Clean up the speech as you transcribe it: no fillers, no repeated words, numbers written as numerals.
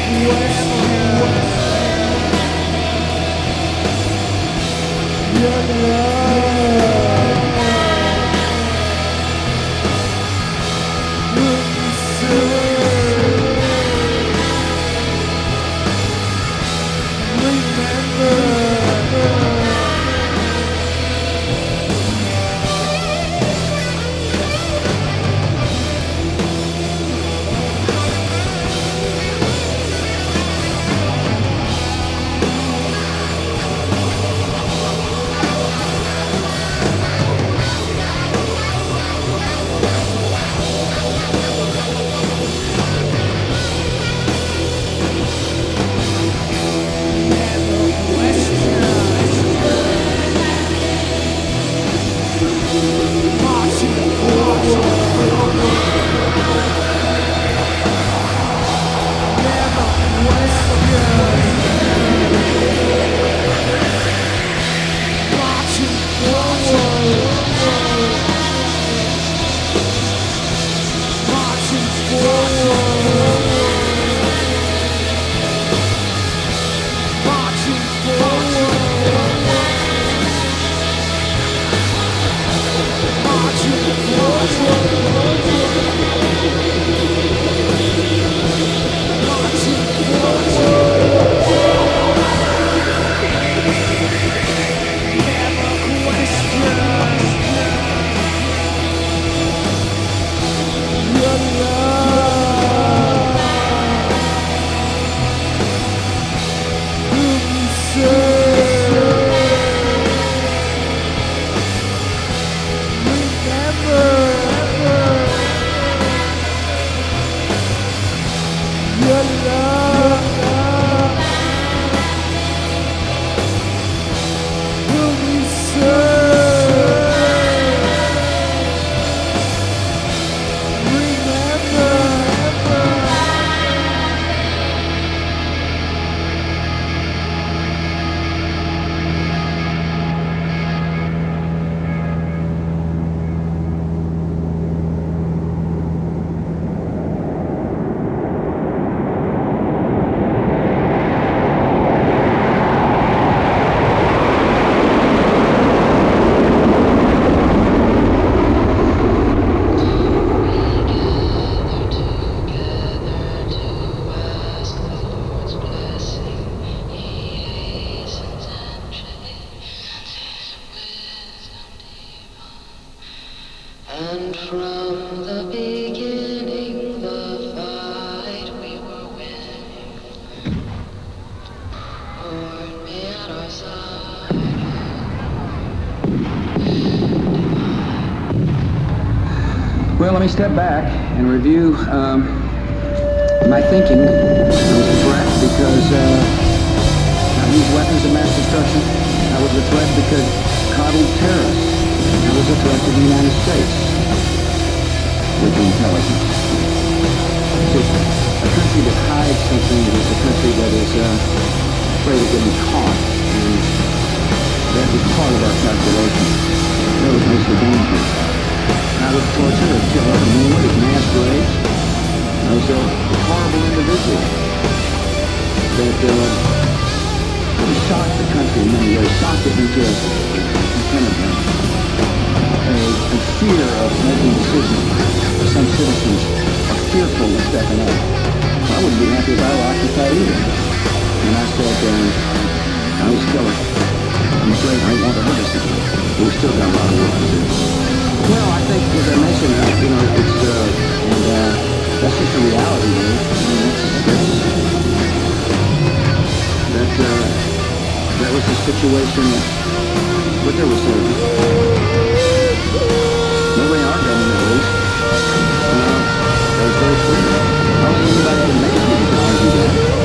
Well, let me step back and review my thinking. I was a threat because I used weapons of mass destruction. I was a threat because coddled terrorists. I was a threat to the United States with intelligence. A country that hides something is a country that is afraid of getting caught, and that was part of our calculation. That was Mr. Danger. I was tortured, a killer, a moon, a mass graves. I was a horrible individual that really shocked the country in many ways, shocked it into a kind of a fear of making decisions. Some citizens are fearful of stepping up. I wouldn't be happy if I were occupied either. And I said, I was still, I'm afraid I want to hurt us again. But we still got a lot of work to do. Well, I think, as I mentioned, it's, and that's just the reality, man. That was the situation, but there was no way our government, at least. That was very clear. I don't think anybody can make me to argue that.